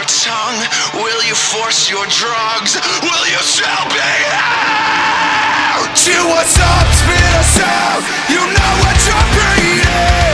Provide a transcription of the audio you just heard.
your tongue? Will you force your drugs? Will you still be here? Chew us up, spit us out. You know what you're breeding.